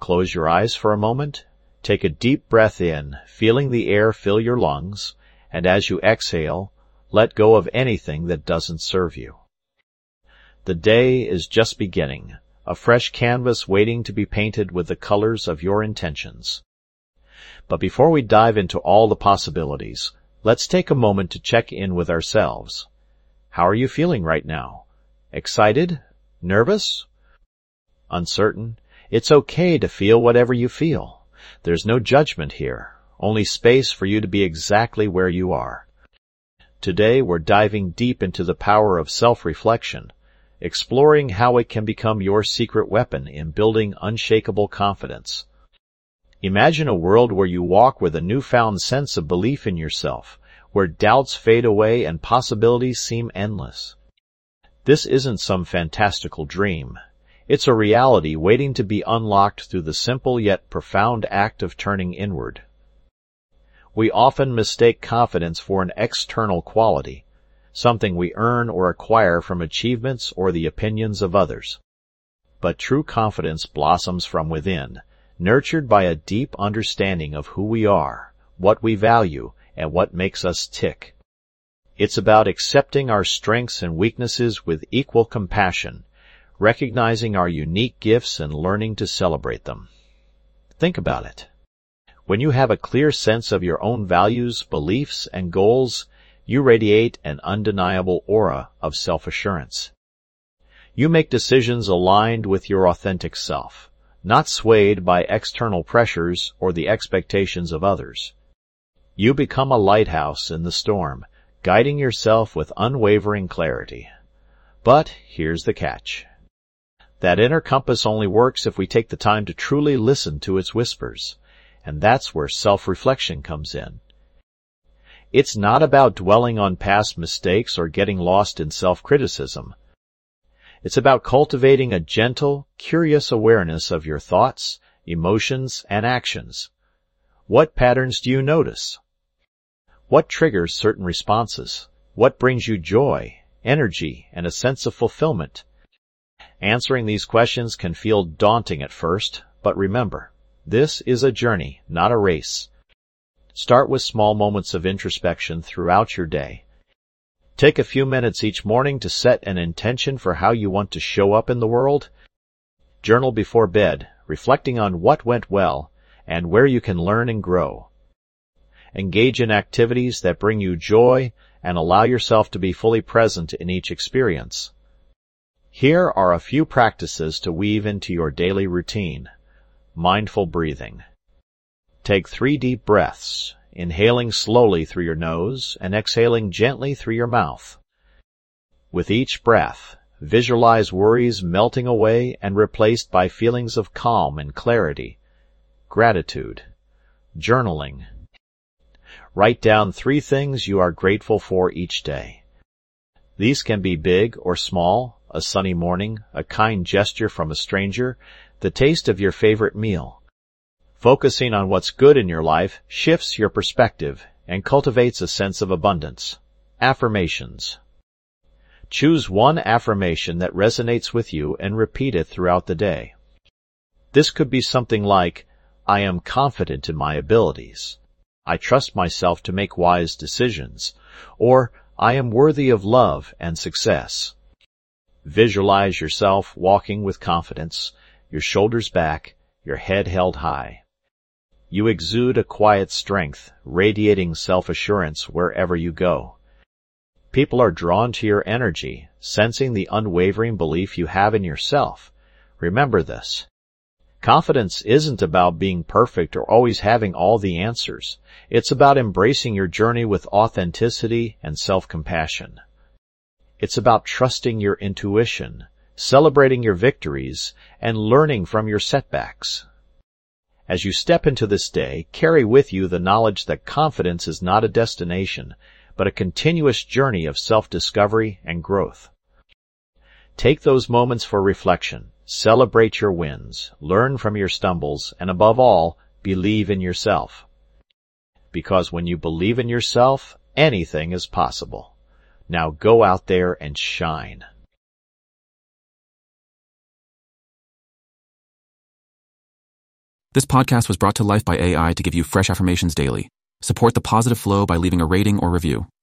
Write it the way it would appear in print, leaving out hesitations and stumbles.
close your eyes for a moment, take a deep breath in, feeling the air fill your lungs, and as you exhale, let go of anything that doesn't serve you. The day is just beginning, a fresh canvas waiting to be painted with the colors of your intentions. But before we dive into all the possibilities, let's take a moment to check in with ourselves. How are you feeling right now? Excited? Nervous? Uncertain? It's okay to feel whatever you feel. There's no judgment here, only space for you to be exactly where you are. Today we're diving deep into the power of self-reflection, exploring how it can become your secret weapon in building unshakable confidence. Imagine a world where you walk with a newfound sense of belief in yourself, where doubts fade away and possibilities seem endless. This isn't some fantastical dream. It's a reality waiting to be unlocked through the simple yet profound act of turning inward. We often mistake confidence for an external quality, something we earn or acquire from achievements or the opinions of others. But true confidence blossoms from within, nurtured by a deep understanding of who we are, what we value, and what makes us tick. It's about accepting our strengths and weaknesses with equal compassion, recognizing our unique gifts and learning to celebrate them. Think about it. When you have a clear sense of your own values, beliefs, and goals, you radiate an undeniable aura of self-assurance. You make decisions aligned with your authentic self, not swayed by external pressures or the expectations of others. You become a lighthouse in the storm, guiding yourself with unwavering clarity. But here's the catch. That inner compass only works if we take the time to truly listen to its whispers, and that's where self-reflection comes in. It's not about dwelling on past mistakes or getting lost in self-criticism. It's about cultivating a gentle, curious awareness of your thoughts, emotions, and actions. What patterns do you notice? What triggers certain responses? What brings you joy, energy, and a sense of fulfillment? Answering these questions can feel daunting at first, but remember, this is a journey, not a race. Start with small moments of introspection throughout your day. Take a few minutes each morning to set an intention for how you want to show up in the world. Journal before bed, reflecting on what went well and where you can learn and grow. Engage in activities that bring you joy and allow yourself to be fully present in each experience. Here are a few practices to weave into your daily routine. Mindful breathing. Take 3 deep breaths, inhaling slowly through your nose and exhaling gently through your mouth. With each breath, visualize worries melting away and replaced by feelings of calm and clarity. Gratitude. Journaling. Write down 3 things you are grateful for each day. These can be big or small: a sunny morning, a kind gesture from a stranger, the taste of your favorite meal. Focusing on what's good in your life shifts your perspective and cultivates a sense of abundance. Affirmations. Choose one affirmation that resonates with you and repeat it throughout the day. This could be something like, I am confident in my abilities. I trust myself to make wise decisions. Or, I am worthy of love and success. Visualize yourself walking with confidence, your shoulders back, your head held high. You exude a quiet strength, radiating self-assurance wherever you go. People are drawn to your energy, sensing the unwavering belief you have in yourself. Remember this. Confidence isn't about being perfect or always having all the answers. It's about embracing your journey with authenticity and self-compassion. It's about trusting your intuition, celebrating your victories, and learning from your setbacks. As you step into this day, carry with you the knowledge that confidence is not a destination, but a continuous journey of self-discovery and growth. Take those moments for reflection, celebrate your wins, learn from your stumbles, and above all, believe in yourself. Because when you believe in yourself, anything is possible. Now go out there and shine. This podcast was brought to life by AI to give you fresh affirmations daily. Support the positive flow by leaving a rating or review.